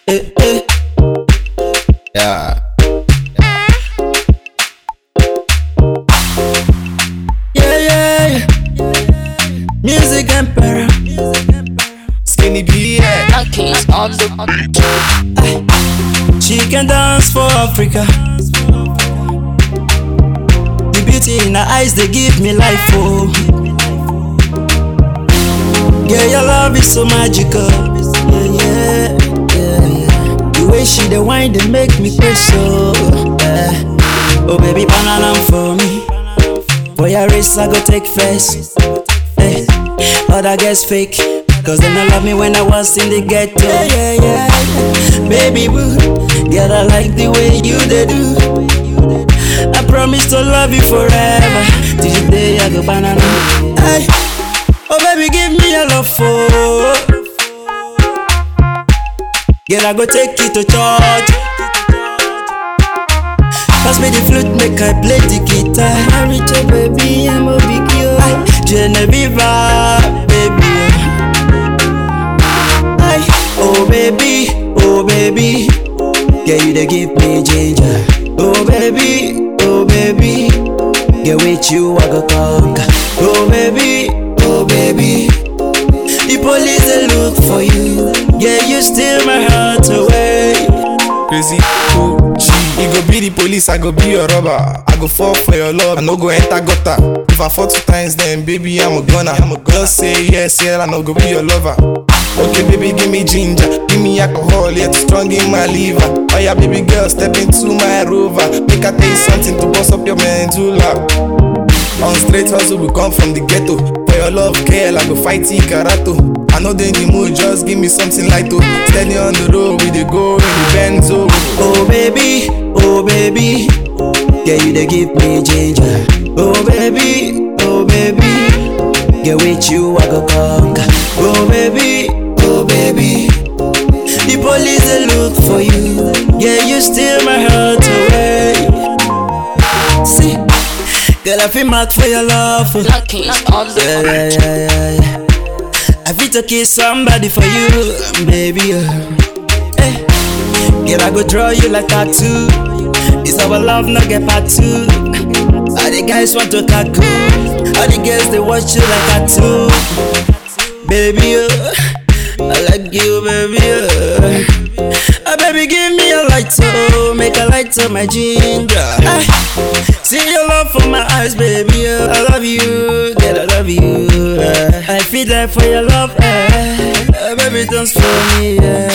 Eh, eh. Yeah. Yeah, yeah, yeah. Music Emperor. Skinny B, yeah. Keys on the She can dance for Africa. The beauty in her eyes, they give me life, oh. Yeah, your love is so magical. Yeah, yeah, yeah, yeah. The way she the wine, they make me crazy, so oh baby, banana for me. For your race, I go take first. Hey, other guys fake, cause they don't love me when I was in the ghetto. Yeah, yeah, yeah. Baby boo, girl, I like the way you they do. I promise to love you forever. Till the day I go banana. Hey, oh baby, give me your love for. Girl, I go take you to church. Pass me the flute, make I play the guitar. I reach your baby, I'm a big yo. Genevieve, baby. Ay, oh baby, yeah, you they give me ginger. Oh baby, yeah, with you I go conquer. Oh baby, the police they look for you. Yeah, you steal my heart away. Crazy, cool, G. You go be the police, I go be your robber. I go fall for your love, I no go enter gutter. If I fall 2 times, then baby, I'm a gunner. Just say yes, yeah, I no go be your lover. Okay, baby, give me ginger, give me alcohol, yeah, too strong in my liver. Oh yeah, baby girl, step into my rover. Make I tell you something to bust up your medulla. On straight hustle, we come from the ghetto. For your love, girl, I go fight in karate. I know they in the mood, just give me something light to. Steady on the road, we dey go in the Benzo. Oh baby, yeah, you they give me ginger. Oh baby, yeah, with you I go conquer. Oh baby, the police they look for you. Yeah, you steal my heart away. See, girl, I feel mad for your love. Keys on the Yeah. I feel to kiss somebody for you, baby. Hey, girl, I go draw you like tattoo. This our love, not get part 2. All the guys want to tattoo. All the girls they watch you like tattoo. Baby, I like you, baby. Baby, give me a light, so make a light on my ginger. See your love from my eyes, baby. I love you, girl, I love you. I feel that for your love, baby, dance for me.